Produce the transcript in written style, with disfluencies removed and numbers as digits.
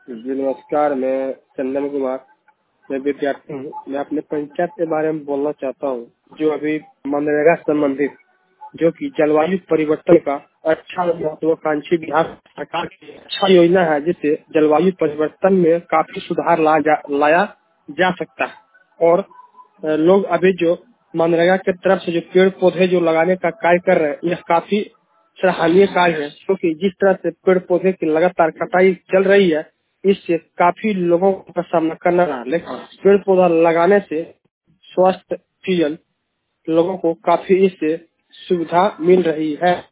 जी नमस्कार, मैं चंदन कुमार, मैं विद्यार्थी हूँ। मैं अपने पंचायत के बारे में बोलना चाहता हूँ, जो अभी मनरेगा संबंधित, जो कि जलवायु परिवर्तन का अच्छा महत्वाकांक्षी बिहार सरकार की अच्छा योजना है, जिससे जलवायु परिवर्तन में काफी सुधार लाया जा सकता है। और लोग अभी जो मनरेगा की तरफ से जो पेड़ पौधे जो लगाने का कार्य कर रहे हैं, यह काफी सराहनीय कार्य है, क्योंकि जिस तरह से पेड़ पौधे की लगातार कटाई चल रही है, इससे काफी लोगों का सामना करना रहा। लेकिन पेड़ पौधा लगाने से स्वास्थ्य ऑक्सीजन लोगों को काफी इससे सुविधा मिल रही है।